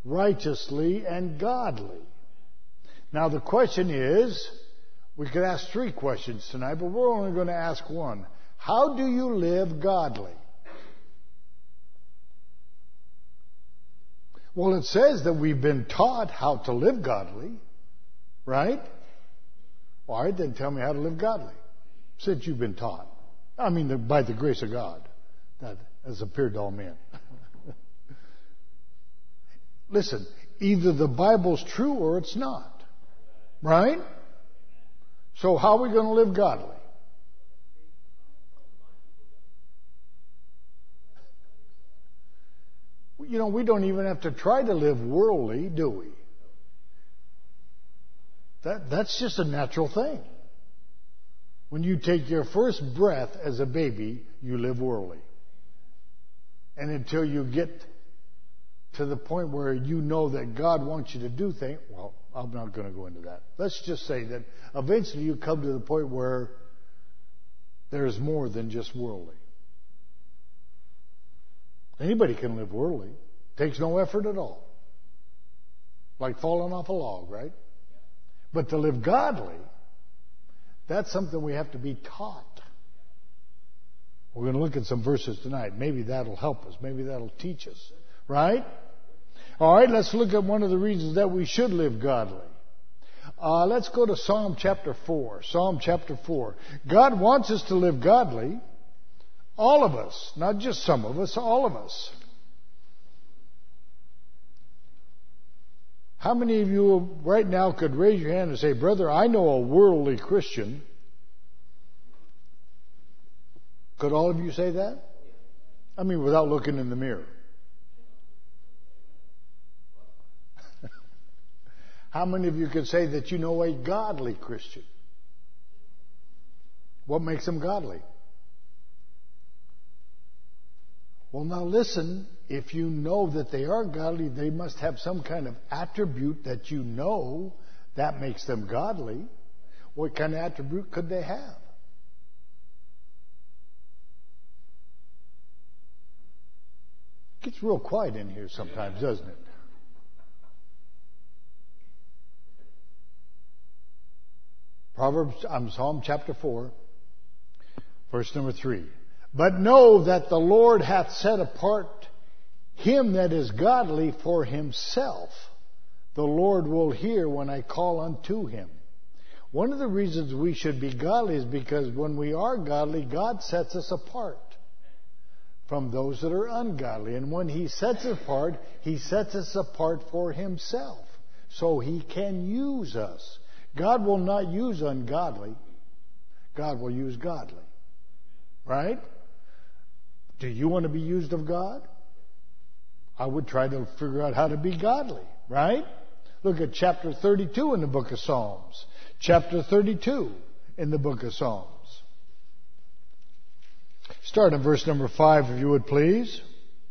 righteously, and godly. Now the question is, we could ask 3 questions tonight, but we're only going to ask one. How do you live godly? Well, it says that we've been taught how to live godly, right? All right, then tell me how to live godly, since you've been taught. I mean, by the grace of God, that has appeared to all men. Listen, either the Bible's true or it's not, right? So how are we going to live godly? You know, we don't even have to try to live worldly, do we? That's just a natural thing. When you take your first breath as a baby, you live worldly. And until you get to the point where you know that God wants you to do things, well, I'm not going to go into that. Let's just say that eventually you come to the point where there's more than just worldly. Anybody can live worldly. Takes no effort at all. Like falling off a log, right? But to live godly, that's something we have to be taught. We're going to look at some verses tonight. Maybe that'll help us. Maybe that'll teach us. Right? All right, let's look at one of the reasons that we should live godly. Let's go to Psalm chapter 4. Psalm chapter 4. God wants us to live godly. All of us. Not just some of us. All of us. How many of you right now could raise your hand and say, brother, I know a worldly Christian? Could all of you say that? I mean, without looking in the mirror. How many of you could say that you know a godly Christian? What makes them godly? Well, now listen, if you know that they are godly, they must have some kind of attribute that you know that makes them godly. What kind of attribute could they have? It gets real quiet in here sometimes, doesn't it? Psalm chapter 4, verse number 3. But know that the Lord hath set apart him that is godly for himself. The Lord will hear when I call unto him. One of the reasons we should be godly is because when we are godly, God sets us apart from those that are ungodly. And when he sets us apart, he sets us apart for himself, so he can use us. God will not use ungodly. God will use godly. Right? Do you want to be used of God? I would try to figure out how to be godly. Right? Look at chapter 32 in the book of Psalms. Chapter 32 in the book of Psalms. Start in verse number 5, if you would please.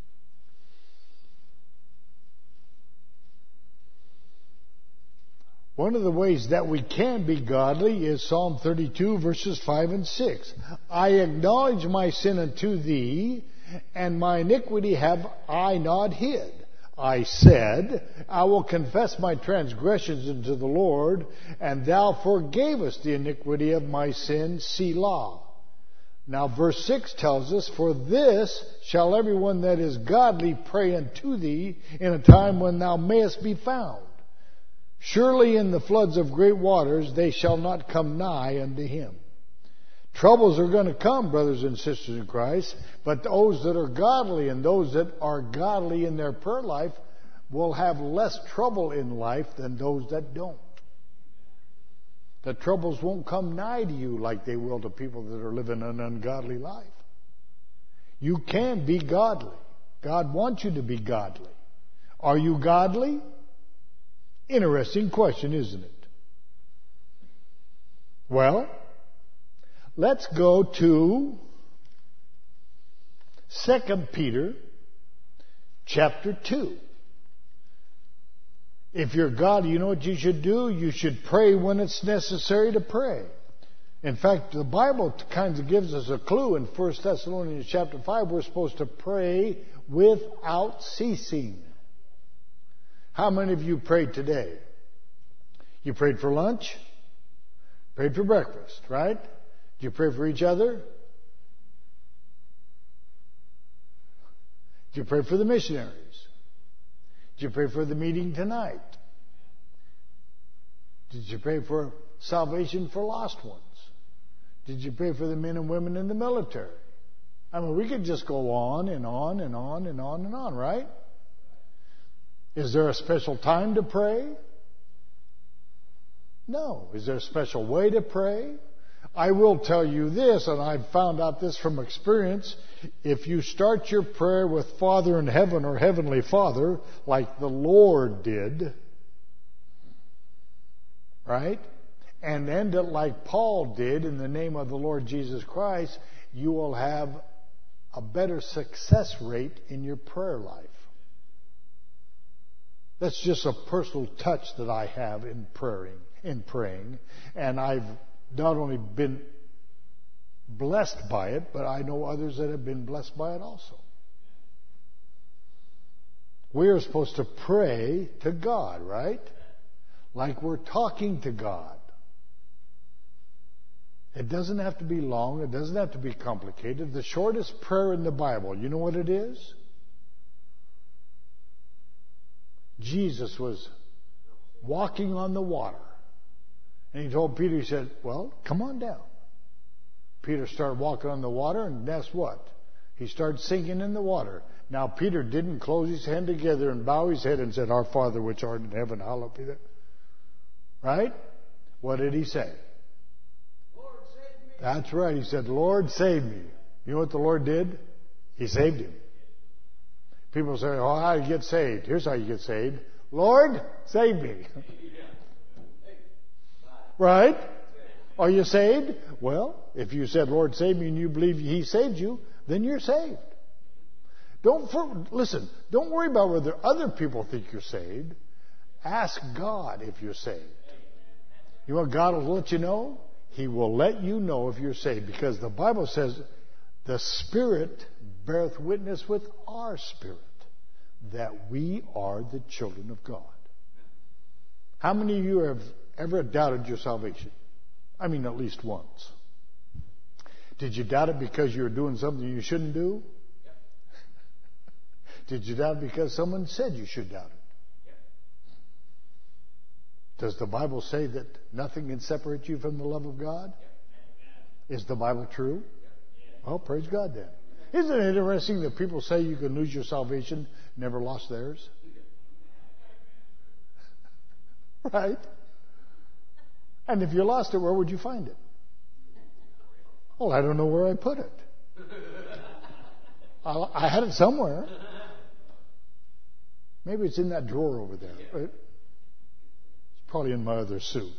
One of the ways that we can be godly is Psalm 32, verses 5 and 6. I acknowledge my sin unto thee, and my iniquity have I not hid. I said, I will confess my transgressions unto the Lord, and thou forgavest the iniquity of my sin, Selah. Now verse 6 tells us, for this shall everyone that is godly pray unto thee in a time when thou mayest be found. Surely in the floods of great waters they shall not come nigh unto him. Troubles are going to come, brothers and sisters in Christ, but those that are godly and those that are godly in their prayer life will have less trouble in life than those that don't. The troubles won't come nigh to you like they will to people that are living an ungodly life. You can be godly. God wants you to be godly. Are you godly? Interesting question, isn't it? Well, let's go to 2 Peter chapter 2. If you're godly, you know what you should do? You should pray when it's necessary to pray. In fact, the Bible kind of gives us a clue in 1 Thessalonians chapter 5. We're supposed to pray without ceasing. How many of you prayed today? You prayed for lunch? Prayed for breakfast, right? Did you pray for each other? Did you pray for the missionaries? Did you pray for the meeting tonight? Did you pray for salvation for lost ones? Did you pray for the men and women in the military? I mean, we could just go on and on and on and on and on, right? Is there a special time to pray? No. Is there a special way to pray? I will tell you this, and I've found out this from experience. If you start your prayer with Father in heaven or Heavenly Father, like the Lord did, right? And end it like Paul did in the name of the Lord Jesus Christ, you will have a better success rate in your prayer life. That's just a personal touch that I have in praying. And I've not only been blessed by it, but I know others that have been blessed by it also. We are supposed to pray to God, right? Like we're talking to God. It doesn't have to be long. It doesn't have to be complicated. The shortest prayer in the Bible, you know what it is? Jesus was walking on the water. And he told Peter, he said, well, come on down. Peter started walking on the water, and guess what? He started sinking in the water. Now, Peter didn't close his hand together and bow his head and said, Our Father which art in heaven, hallowed be thy. Right? What did he say? Lord, save me. That's right. He said, Lord, save me. You know what the Lord did? He saved him. People say, oh, how do you get saved? Here's how you get saved. Lord, save me. Right? Are you saved? Well, if you said, Lord, save me, and you believe He saved you, then you're saved. Listen, don't worry about whether other people think you're saved. Ask God if you're saved. You know what God will let you know? He will let you know if you're saved, because the Bible says the Spirit beareth witness with our spirit that we are the children of God. How many of you have ever doubted your salvation? I mean, at least once. Did you doubt it because you were doing something you shouldn't do? Yep. Did you doubt it because someone said you should doubt it? Yep. Does the Bible say that nothing can separate you from the love of God? Yep. Is the Bible true? Yep. Well, praise God then. Isn't it interesting that people say you can lose your salvation, never lost theirs? Right? And if you lost it, where would you find it? Well, I don't know where I put it. I had it somewhere. Maybe it's in that drawer over there. Right? It's probably in my other suit.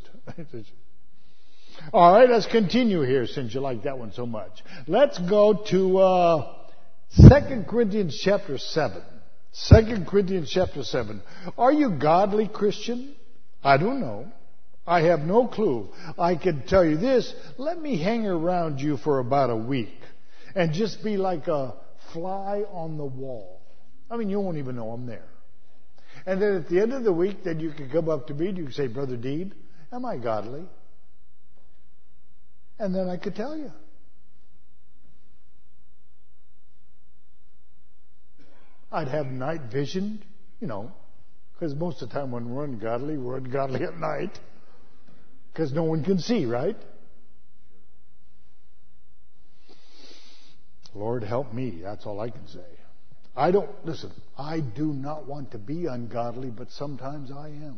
All right, let's continue here since you like that one so much. Let's go to 2 Corinthians chapter 7. 2 Corinthians chapter 7. Are you godly, Christian? I don't know. I have no clue. I can tell you this. Let me hang around you for about a week and just be like a fly on the wall. I mean, you won't even know I'm there. And then at the end of the week, then you can come up to me and you can say, Brother Deeb, am I godly? And then I could tell you. I'd have night vision, because most of the time when we're ungodly at night. Because no one can see, right? Lord, help me. That's all I can say. I do not want to be ungodly, but sometimes I am.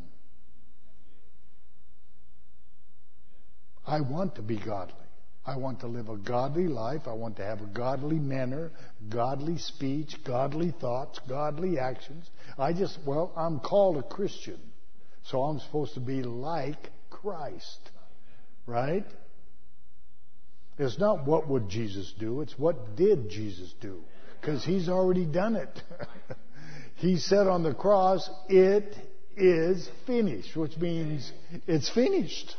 I want to be godly. I want to live a godly life. I want to have a godly manner, godly speech, godly thoughts, godly actions. I'm called a Christian. So I'm supposed to be like Christ. Right? It's not what would Jesus do. It's what did Jesus do. Because He's already done it. He said on the cross, it is finished. Which means it's finished.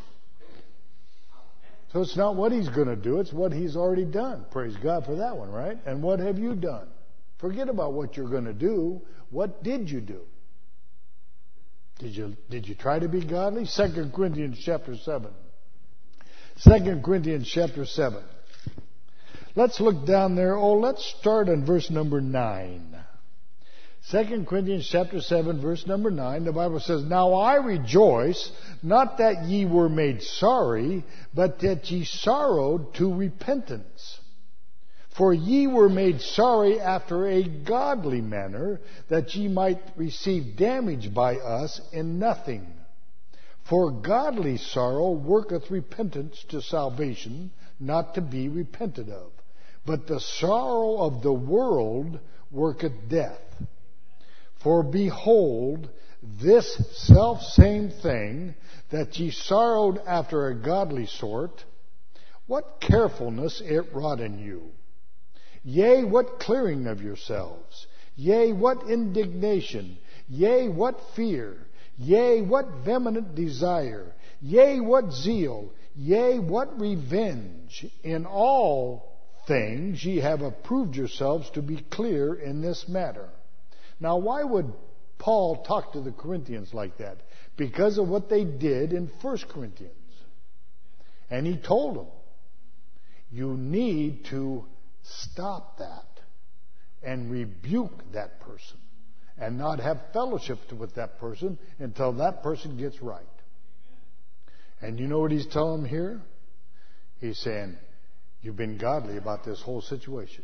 So it's not what He's going to do. It's what He's already done. Praise God for that one, right? And what have you done? Forget about what you're going to do. What did you do? Did you try to be godly? 2 Corinthians chapter 7. 2 Corinthians chapter 7. Let's look down there. Let's start on verse number 9. 2 Corinthians chapter 7, verse number 9, the Bible says, Now I rejoice, not that ye were made sorry, but that ye sorrowed to repentance. For ye were made sorry after a godly manner, that ye might receive damage by us in nothing. For godly sorrow worketh repentance to salvation, not to be repented of. But the sorrow of the world worketh death. For behold, this selfsame thing, that ye sorrowed after a godly sort, what carefulness it wrought in you! Yea, what clearing of yourselves! Yea, what indignation! Yea, what fear! Yea, what vehement desire! Yea, what zeal! Yea, what revenge! In all things ye have approved yourselves to be clear in this matter. Now, why would Paul talk to the Corinthians like that? Because of what they did in 1 Corinthians. And he told them, you need to stop that and rebuke that person and not have fellowship with that person until that person gets right. And you know what he's telling them here? He's saying, you've been godly about this whole situation.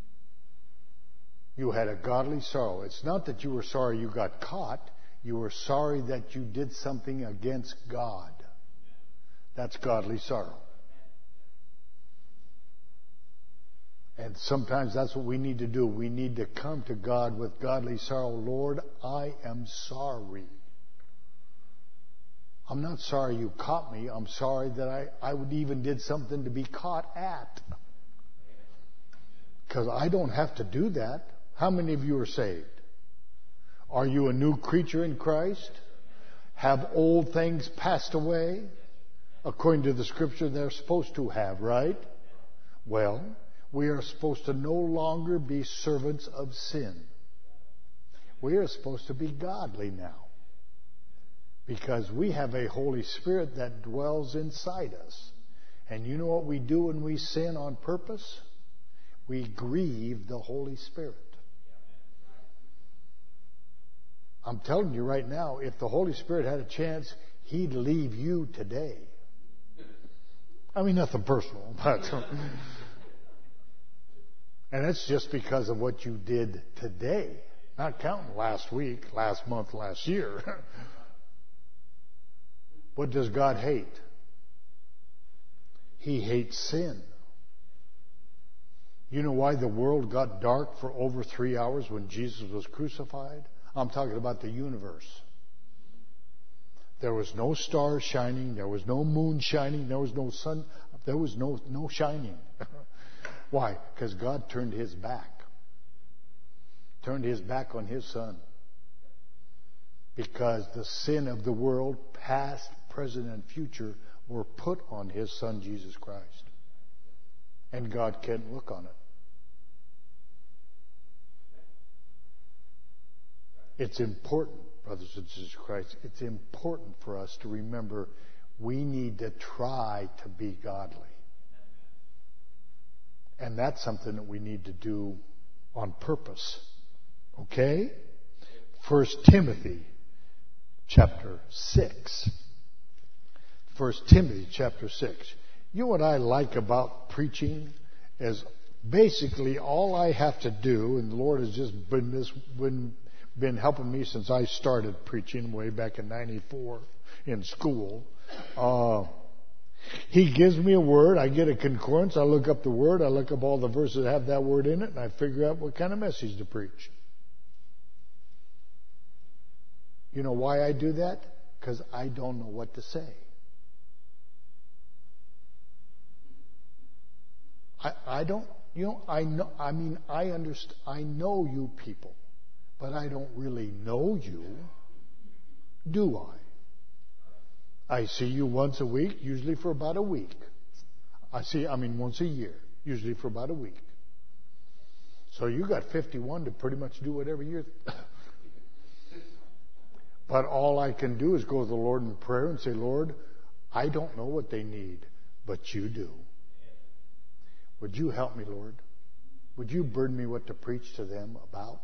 You had a godly sorrow. It's not that you were sorry you got caught. You were sorry that you did something against God. That's godly sorrow. And sometimes that's what we need to do. We need to come to God with godly sorrow. Lord, I am sorry. I'm not sorry you caught me. I'm sorry that I would even did something to be caught at. Because I don't have to do that. How many of you are saved? Are you a new creature in Christ? Have old things passed away? According to the scripture, they're supposed to have, right? Well, we are supposed to no longer be servants of sin. We are supposed to be godly now. Because we have a Holy Spirit that dwells inside us. And you know what we do when we sin on purpose? We grieve the Holy Spirit. I'm telling you right now, if the Holy Spirit had a chance, He'd leave you today. I mean, nothing personal, but... And that's just because of what you did today. Not counting last week, last month, last year. What does God hate? He hates sin. You know why the world got dark for over 3 hours when Jesus was crucified? I'm talking about the universe. There was no stars shining. There was no moon shining. There was no sun. There was no shining. Why? Because God turned His back. Turned His back on His Son. Because the sin of the world, past, present, and future, were put on His Son, Jesus Christ. And God can't look on it. It's important, brothers and sisters in Christ, it's important for us to remember we need to try to be godly. And that's something that we need to do on purpose. Okay? 1 Timothy chapter 6. 1 Timothy chapter 6. You know what I like about preaching is basically all I have to do, and the Lord has just been helping me since I started preaching way back in 94 in school. He gives me a word, I get a concordance, I look up the word, I look up all the verses that have that word in it, and I figure out what kind of message to preach. You know why I do that? Because I don't know what to say. I don't, I know, I understand, I know you people, but I don't really know you, do I? I see you once a week, usually for about a week. Once a year, usually for about a week. So you got 51 to pretty much do whatever you're... But all I can do is go to the Lord in prayer and say, Lord, I don't know what they need, but you do. Would you help me, Lord? Would you burden me what to preach to them about?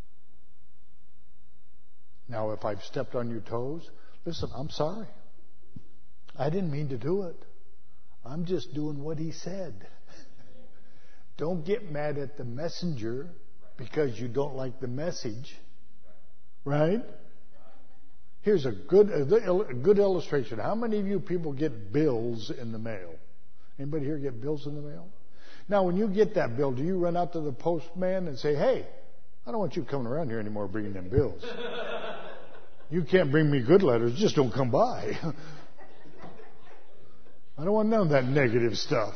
Now, if I've stepped on your toes, listen, I'm sorry. I didn't mean to do it. I'm just doing what he said. Don't get mad at the messenger because you don't like the message. Right? Here's a good illustration. How many of you people get bills in the mail? Anybody here get bills in the mail? Now, when you get that bill, do you run out to the postman and say, hey, I don't want you coming around here anymore bringing them bills. You can't bring me good letters. Just don't come by. I don't want none of that negative stuff.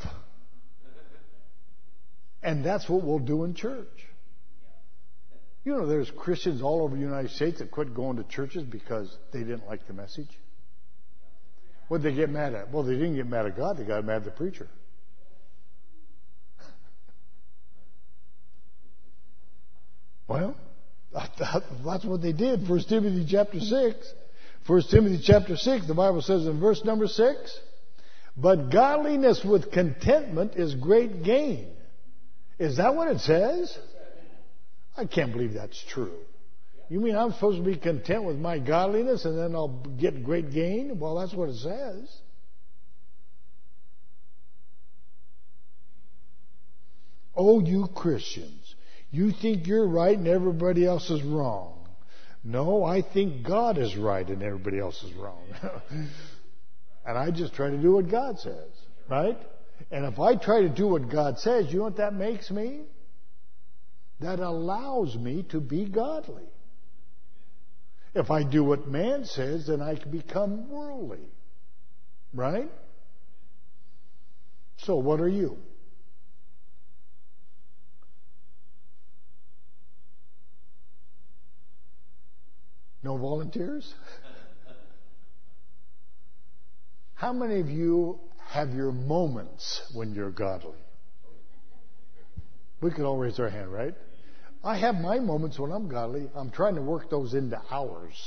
And that's what we'll do in church. You know, there's Christians all over the United States that quit going to churches because they didn't like the message. What did they get mad at? Well, they didn't get mad at God. They got mad at the preacher. Well, that's what they did. 1 Timothy chapter 6. 1 Timothy chapter 6, the Bible says in verse number 6, but godliness with contentment is great gain. Is that what it says? I can't believe that's true. You mean I'm supposed to be content with my godliness and then I'll get great gain? Well, that's what it says. Oh, you Christians, you think you're right and everybody else is wrong. No, I think God is right and everybody else is wrong. And I just try to do what God says, right? And if I try to do what God says, you know what that makes me? That allows me to be godly. If I do what man says, then I can become worldly. Right? So what are you? No volunteers? How many of you have your moments when you're godly? We could all raise our hand, right? I have my moments when I'm godly. I'm trying to work those into hours.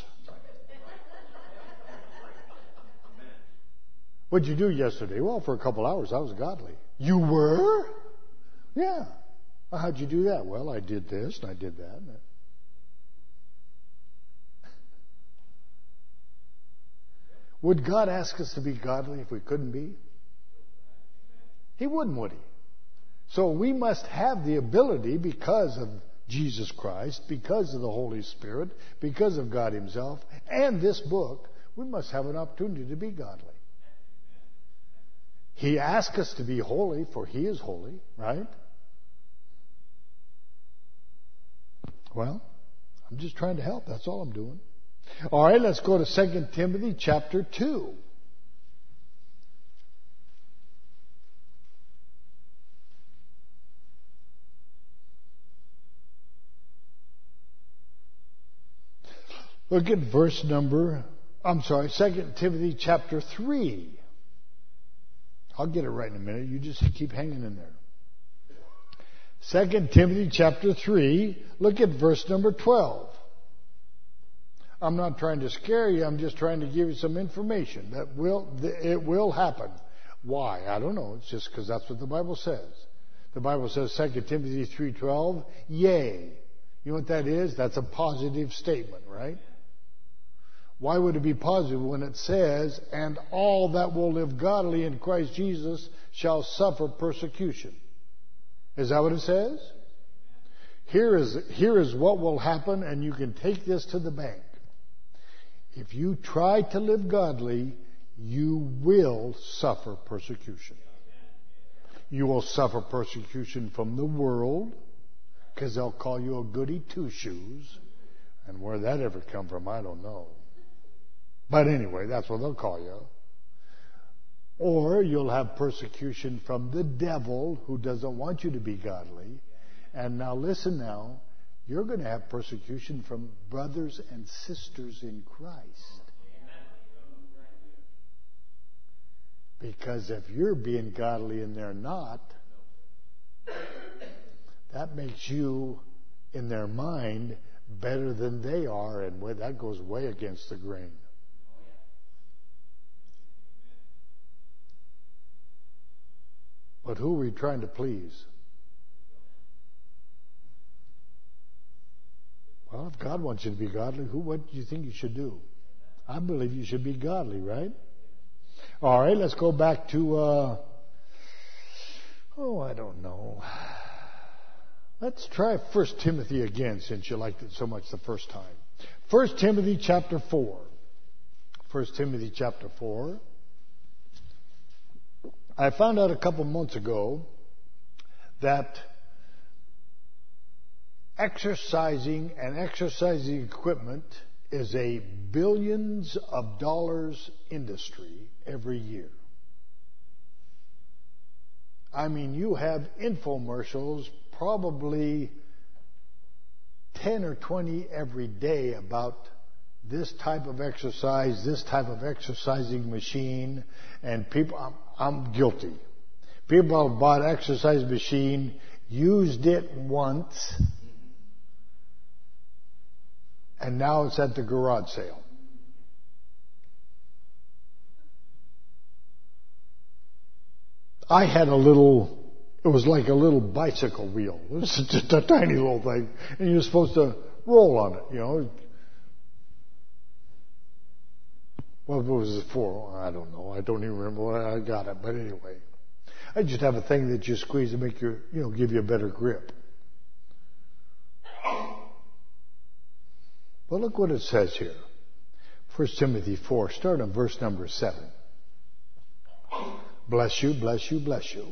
What'd you do yesterday? Well, for a couple hours I was godly. You were? Yeah. Well, how'd you do that? Well, I did this and I did that. Would God ask us to be godly if we couldn't be? He wouldn't, would he? So we must have the ability, because of Jesus Christ, because of the Holy Spirit, because of God himself, and this book, we must have an opportunity to be godly. He asks us to be holy, for he is holy, right? Well, I'm just trying to help. That's all I'm doing. All right, let's go to 2 Timothy chapter 2. Look at 2 Timothy chapter 3. I'll get it right in a minute. You just keep hanging in there. 2 Timothy chapter 3, look at verse number 12. I'm not trying to scare you. I'm just trying to give you some information. It will happen. Why? I don't know. It's just because that's what the Bible says. The Bible says 2 Timothy 3:12, yea. You know what that is? That's a positive statement, right? Why would it be positive when it says, and all that will live godly in Christ Jesus shall suffer persecution? Is that what it says? Here is what will happen, and you can take this to the bank. If you try to live godly, you will suffer persecution. You will suffer persecution from the world, because they'll call you a goody two-shoes. And where that ever come from, I don't know. But anyway, that's what they'll call you. Or you'll have persecution from the devil, who doesn't want you to be godly. And now listen now, you're going to have persecution from brothers and sisters in Christ. Because if you're being godly and they're not, that makes you, in their mind, better than they are, and that goes way against the grain. But who are we trying to please? Well, if God wants you to be godly, what do you think you should do? I believe you should be godly, right? All right, let's go back to, I don't know. Let's try 1 Timothy again, since you liked it so much the first time. 1 Timothy chapter 4. 1 Timothy chapter 4. I found out a couple months ago that exercising and exercising equipment is a billions of dollars industry every year. I mean, you have infomercials probably 10 or 20 every day about this type of exercise, this type of exercising machine, and people, I'm guilty. People have bought an exercise machine, used it once, and now it's at the garage sale. I had it was like a little bicycle wheel. It was just a tiny little thing, and you're supposed to roll on it, What was it for? I don't know. I don't even remember when I got it. But anyway, I just have a thing that you squeeze to make give you a better grip. But look what it says here. 1 Timothy 4, start on verse number 7. Bless you, bless you, bless you.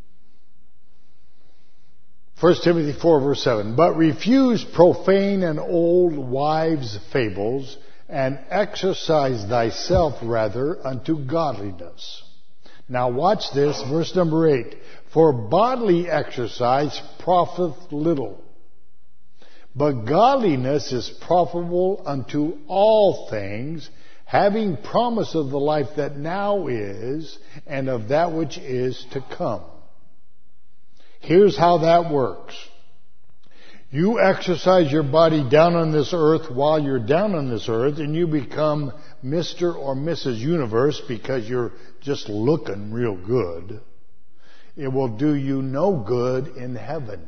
1 Timothy 4, verse 7. But refuse profane and old wives' fables, and exercise thyself rather unto godliness. Now watch this, verse number 8. For bodily exercise profiteth little, but godliness is profitable unto all things, having promise of the life that now is, and of that which is to come. Here's how that works. You exercise your body down on this earth while you're down on this earth, and you become Mr. or Mrs. Universe because you're just looking real good. It will do you no good in heaven.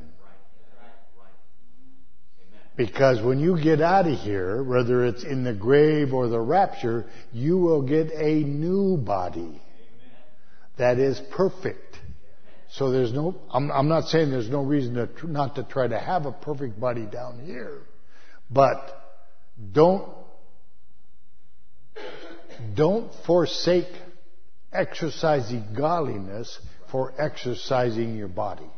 Because when you get out of here, whether it's in the grave or the rapture, you will get a new body that is perfect. So I'm not saying there's no reason not to try to have a perfect body down here. But don't forsake exercising godliness for exercising your body.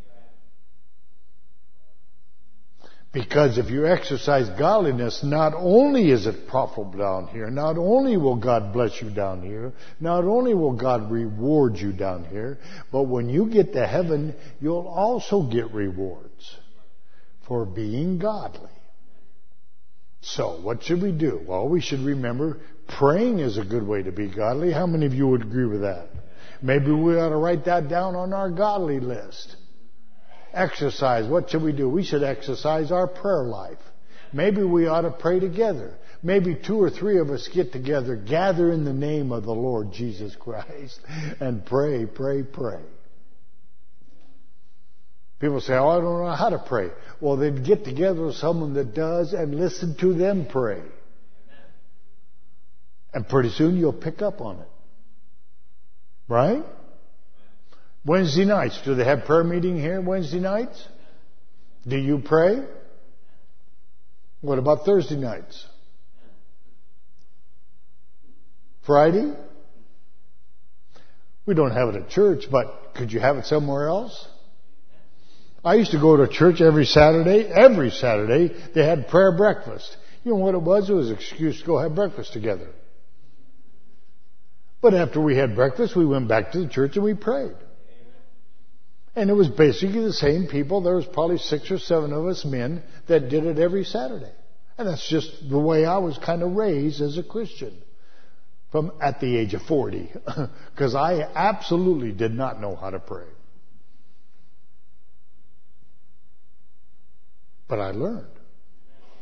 Because if you exercise godliness, not only is it profitable down here, not only will God bless you down here, not only will God reward you down here, but when you get to heaven, you'll also get rewards for being godly. So, what should we do? Well, we should remember praying is a good way to be godly. How many of you would agree with that? Maybe we ought to write that down on our godly list. Exercise. What should we do? We should exercise our prayer life. Maybe we ought to pray together. Maybe 2 or 3 of us get together, gather in the name of the Lord Jesus Christ, and pray, pray, pray. People say, I don't know how to pray. Well, then get together with someone that does and listen to them pray. And pretty soon you'll pick up on it. Right? Wednesday nights. Do they have prayer meeting here Wednesday nights? Do you pray? What about Thursday nights? Friday? We don't have it at church, but could you have it somewhere else? I used to go to church every Saturday. Every Saturday they had prayer breakfast. You know what it was? It was an excuse to go have breakfast together. But after we had breakfast, we went back to the church and we prayed. And it was basically the same people. There was probably 6 or 7 of us men that did it every Saturday. And that's just the way I was kind of raised as a Christian from at the age of 40. Because I absolutely did not know how to pray. But I learned.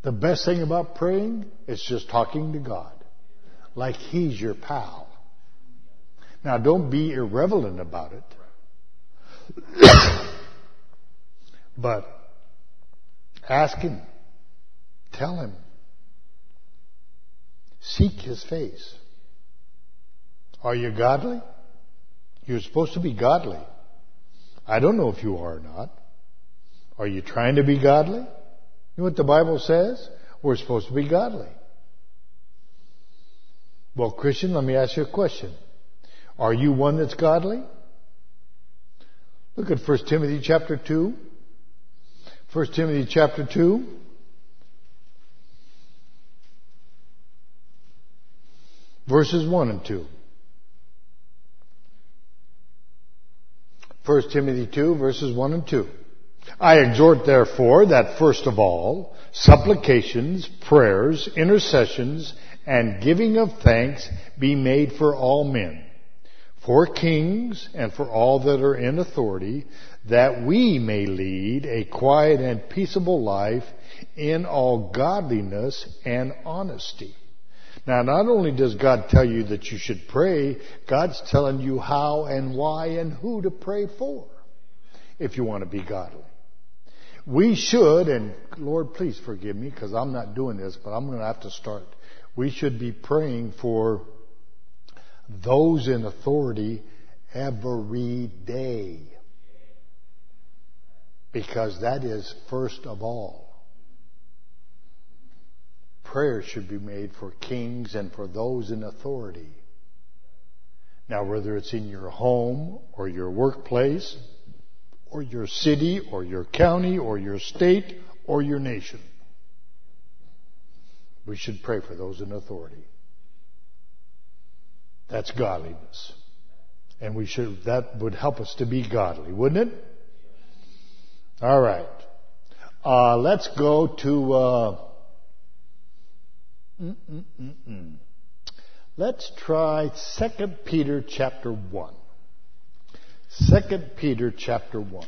The best thing about praying is just talking to God, like He's your pal. Now, don't be irrelevant about it. But ask Him. Tell Him. Seek His face. Are you godly? You're supposed to be godly. I don't know if you are or not. Are you trying to be godly? You know what the Bible says? We're supposed to be godly. Well, Christian, let me ask you a question. Are you one that's godly? Look at 1 Timothy chapter 2. 1 Timothy chapter 2. Verses 1 and 2. 1 Timothy 2, verses 1 and 2. I exhort, therefore, that first of all, supplications, prayers, intercessions, and giving of thanks be made for all men, for kings, and for all that are in authority, that we may lead a quiet and peaceable life in all godliness and honesty. Now, not only does God tell you that you should pray, God's telling you how and why and who to pray for if you want to be godly. We should, and Lord, please forgive me because I'm not doing this, but I'm going to have to start. We should be praying for those in authority every day, because that is first of all. Prayer should be made for kings and for those in authority. Now, whether it's in your home or your workplace or your city or your county or your state or your nation, we should pray for those in authority. That's godliness. And that would help us to be godly, wouldn't it? All right. Let's go to let's try 2 Peter chapter 1. 2 Peter chapter 1.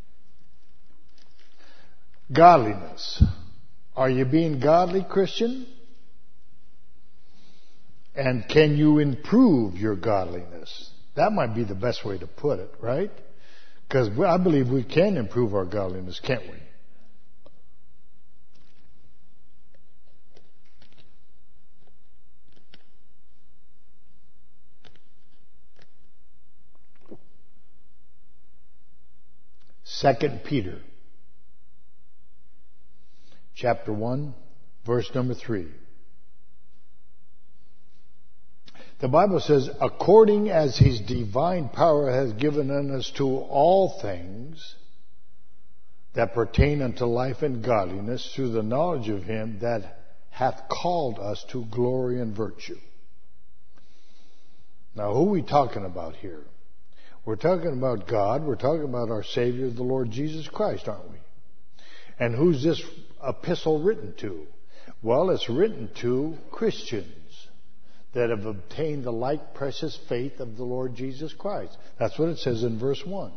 Godliness. Are you being godly, Christian? And can you improve your godliness? That might be the best way to put it, right? Because I believe we can improve our godliness, can't we? Second Peter chapter 1, verse number 3. The Bible says, according as His divine power has given us to all things that pertain unto life and godliness through the knowledge of Him that hath called us to glory and virtue. Now, who are we talking about here? We're talking about God. We're talking about our Savior, the Lord Jesus Christ, aren't we? And who's this epistle written to? Well, it's written to Christians that have obtained the like precious faith of the Lord Jesus Christ. That's what it says in verse 1.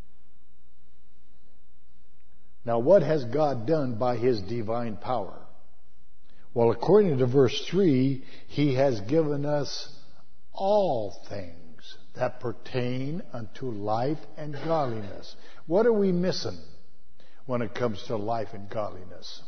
Now, what has God done by His divine power? Well, according to verse 3, He has given us all things that pertain unto life and godliness. What are we missing when it comes to life and godliness?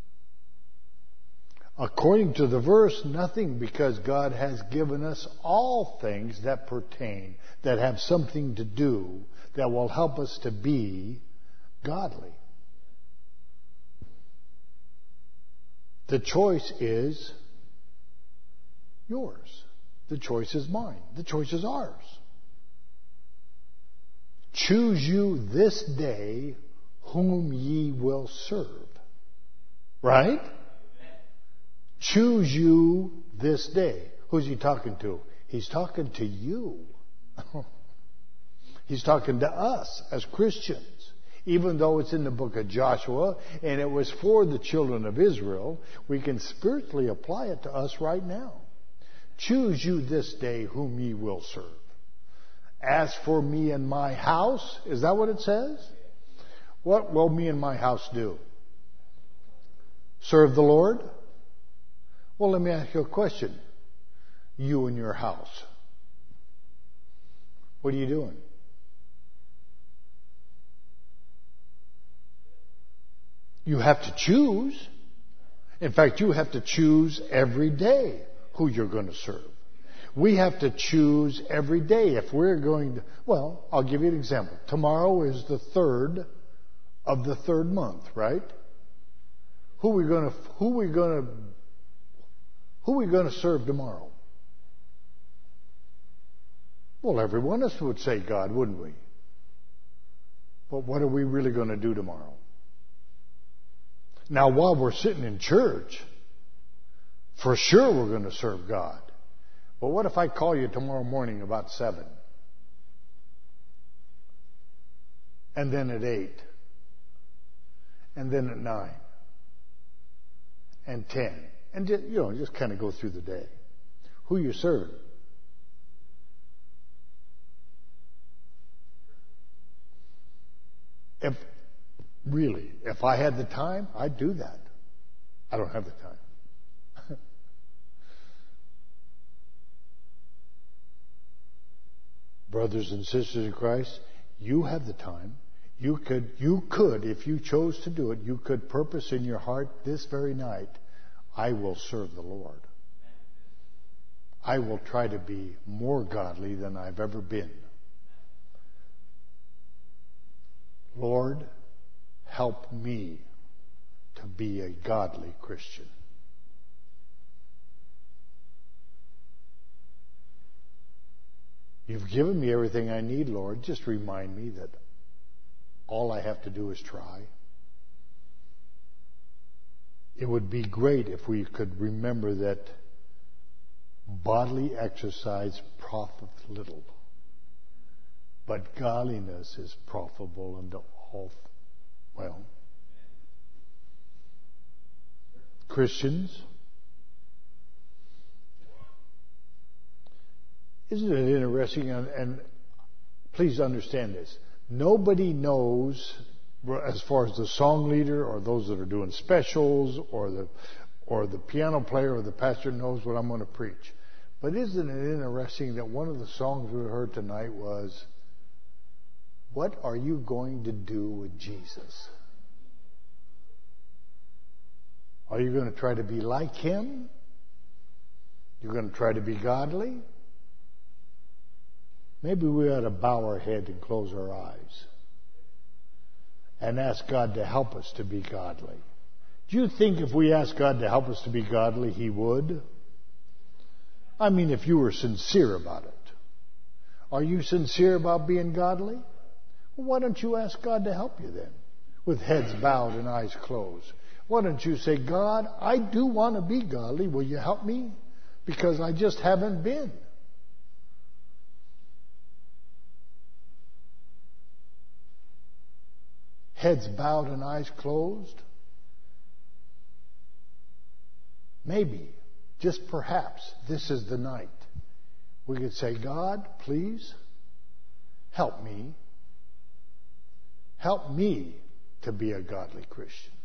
According to the verse, nothing, because God has given us all things that pertain, that have something to do, that will help us to be godly. The choice is yours. The choice is mine. The choice is ours. Choose you this day whom ye will serve. Right? Choose you this day. Who's He talking to? He's talking to you. He's talking to us as Christians. Even though it's in the book of Joshua and it was for the children of Israel, we can spiritually apply it to us right now. Choose you this day whom ye will serve. As for me and my house, is that what it says? What will me and my house do? Serve the Lord? Well, let me ask you a question. You and your house. What are you doing? You have to choose. In fact, you have to choose every day who you're going to serve. We have to choose every day if we're going to... Well, I'll give you an example. Tomorrow is the 3rd of the 3rd month, right? Who are we going to serve tomorrow? Well, every one of us would say God, wouldn't we? But what are we really going to do tomorrow? Now, while we're sitting in church, for sure we're going to serve God. But what if I call you tomorrow morning about 7? And then at 8? And then at 9? And 10? And just kind of go through the day. Who you serving? If I had the time, I'd do that. I don't have the time. Brothers and sisters in Christ, you have the time. You could, if you chose to do it, you could purpose in your heart this very night, I will serve the Lord. I will try to be more godly than I've ever been. Lord, help me to be a godly Christian. You've given me everything I need, Lord. Just remind me that all I have to do is try. It would be great if we could remember that bodily exercise profiteth little, but godliness is profitable unto all. Well, Christians, isn't it interesting? And please understand this. Nobody knows, as far as the song leader or those that are doing specials or the piano player or the pastor knows what I'm going to preach. But isn't it interesting that one of the songs we heard tonight was, what are you going to do with Jesus? Are you going to try to be like Him? You're going to try to be godly? Maybe we ought to bow our head and close our eyes and ask God to help us to be godly. Do you think if we asked God to help us to be godly, He would? I mean, if you were sincere about it. Are you sincere about being godly? Well, why don't you ask God to help you then? With heads bowed and eyes closed. Why don't you say, God, I do want to be godly. Will you help me? Because I just haven't been. Heads bowed and eyes closed. Maybe, just perhaps, this is the night we could say, God, please help me. Help me to be a godly Christian.